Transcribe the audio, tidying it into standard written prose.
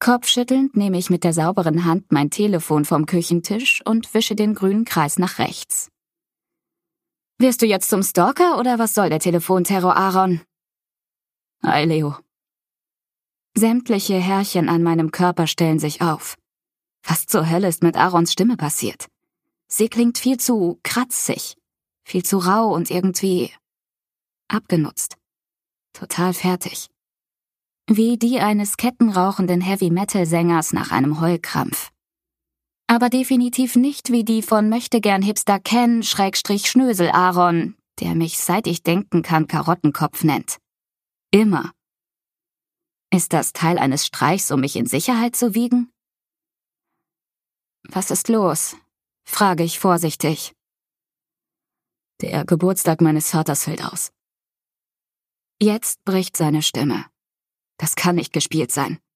Kopfschüttelnd nehme ich mit der sauberen Hand mein Telefon vom Küchentisch und wische den grünen Kreis nach rechts. Wirst du jetzt zum Stalker oder was soll der Telefonterror, Aaron? Hi, Leo. Sämtliche Härchen an meinem Körper stellen sich auf. Was zur Hölle ist mit Aarons Stimme passiert? Sie klingt viel zu kratzig, viel zu rau und irgendwie abgenutzt. Total fertig. Wie die eines kettenrauchenden Heavy-Metal-Sängers nach einem Heulkrampf. Aber definitiv nicht wie die von Möchtegern-Hipster Ken-Schnösel Aaron, der mich, seit ich denken kann, Karottenkopf nennt. Immer. Ist das Teil eines Streichs, um mich in Sicherheit zu wiegen? Was ist los? Frage ich vorsichtig. Der Geburtstag meines Vaters fällt aus. Jetzt bricht seine Stimme. Das kann nicht gespielt sein.